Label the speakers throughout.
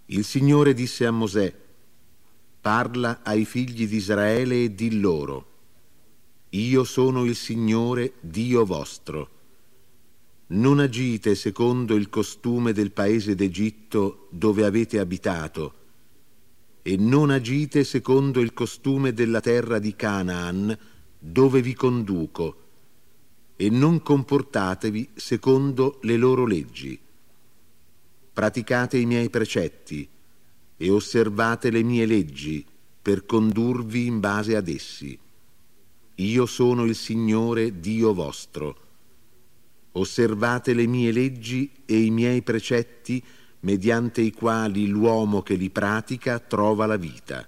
Speaker 1: Il Signore disse a Mosè: parla ai figli di Israele e di loro: io sono il Signore Dio vostro. Non agite secondo il costume del paese d'Egitto dove avete abitato, e non agite secondo il costume della terra di Canaan dove vi conduco, e non comportatevi secondo le loro leggi. Praticate i miei precetti e osservate le mie leggi per condurvi in base ad essi. Io sono il Signore Dio vostro. Osservate le mie leggi e i miei precetti, mediante i quali l'uomo che li pratica trova la vita.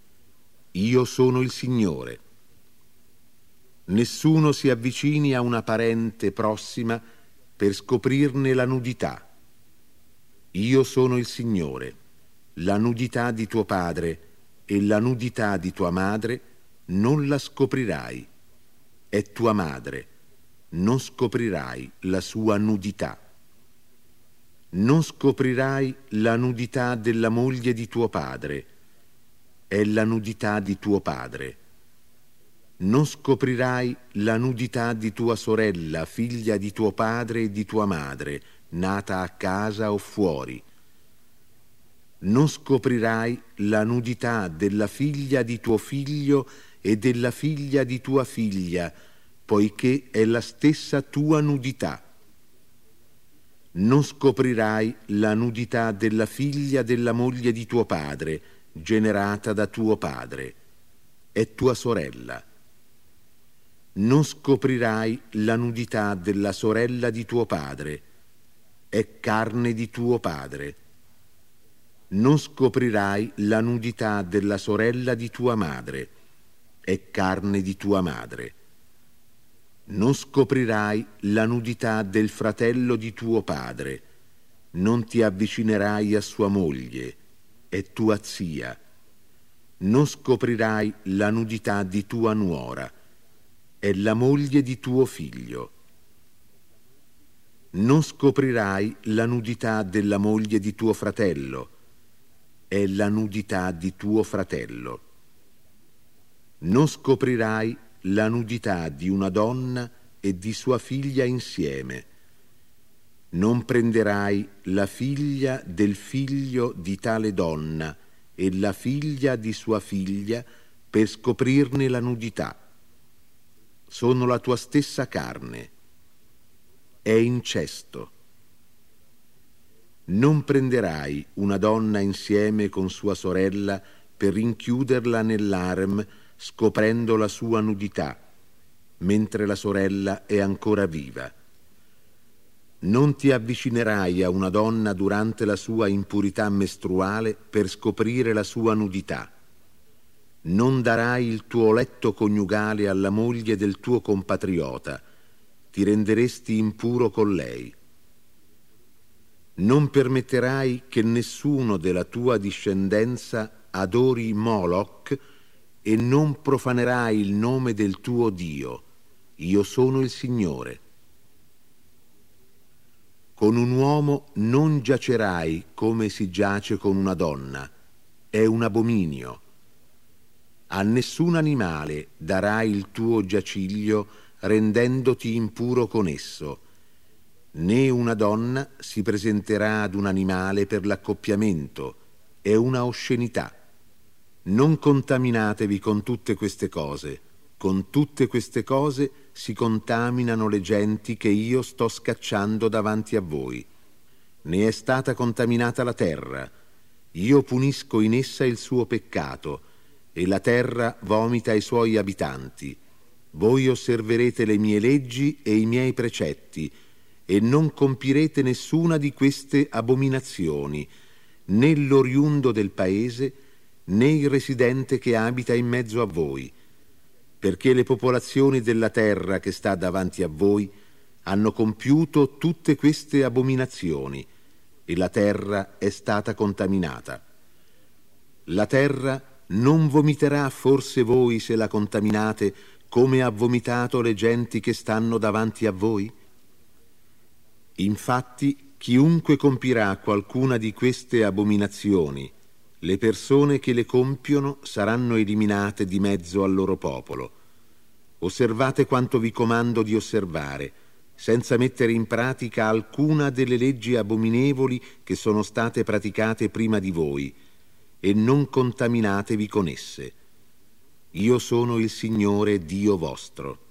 Speaker 1: Io sono il Signore. Nessuno si avvicini a una parente prossima per scoprirne la nudità. Io sono il Signore. La nudità di tuo padre e la nudità di tua madre non la scoprirai. È tua madre. Non scoprirai la sua nudità. Non scoprirai la nudità della moglie di tuo padre. È la nudità di tuo padre. Non scoprirai la nudità di tua sorella, figlia di tuo padre e di tua madre, nata a casa o fuori. Non scoprirai la nudità della figlia di tuo figlio e della figlia di tua figlia, poiché è la stessa tua nudità. Non scoprirai la nudità della figlia della moglie di tuo padre, generata da tuo padre. È tua sorella. Non scoprirai la nudità della sorella di tuo padre. È carne di tuo padre. Non scoprirai la nudità della sorella di tua madre. È carne di tua madre. Non scoprirai la nudità del fratello di tuo padre. Non ti avvicinerai a sua moglie. È tua zia. Non scoprirai la nudità di tua nuora. È la moglie di tuo figlio. Non scoprirai la nudità della moglie di tuo fratello. È la nudità di tuo fratello. Non scoprirai la nudità di una donna e di sua figlia insieme. Non prenderai la figlia del figlio di tale donna e la figlia di sua figlia per scoprirne la nudità. Sono la tua stessa carne. È incesto. Non prenderai una donna insieme con sua sorella per rinchiuderla nell'harem, scoprendo la sua nudità, mentre la sorella è ancora viva. Non ti avvicinerai a una donna durante la sua impurità mestruale per scoprire la sua nudità. Non darai il tuo letto coniugale alla moglie del tuo compatriota, ti renderesti impuro con lei. Non permetterai che nessuno della tua discendenza adori Moloch e non profanerai il nome del tuo Dio. Io sono il Signore. Con un uomo non giacerai come si giace con una donna. È un abominio. A nessun animale darai il tuo giaciglio rendendoti impuro con esso. Né una donna si presenterà ad un animale per l'accoppiamento. È una oscenità. Non contaminatevi con tutte queste cose. Con tutte queste cose si contaminano le genti che io sto scacciando davanti a voi. Ne è stata contaminata la terra. Io punisco in essa il suo peccato, e la terra vomita i suoi abitanti. Voi osserverete le mie leggi e i miei precetti, e non compirete nessuna di queste abominazioni, né l'oriundo del paese, né il residente che abita in mezzo a voi, perché le popolazioni della terra che sta davanti a voi hanno compiuto tutte queste abominazioni, e la terra è stata contaminata. La terra non vomiterà forse voi se la contaminate, come ha vomitato le genti che stanno davanti a voi? Infatti Chiunque compirà qualcuna di queste abominazioni, le persone che le compiono saranno eliminate di mezzo al loro popolo. Osservate quanto vi comando di osservare, senza mettere in pratica alcuna delle leggi abominevoli che sono state praticate prima di voi, e non contaminatevi con esse. Io sono il Signore Dio vostro.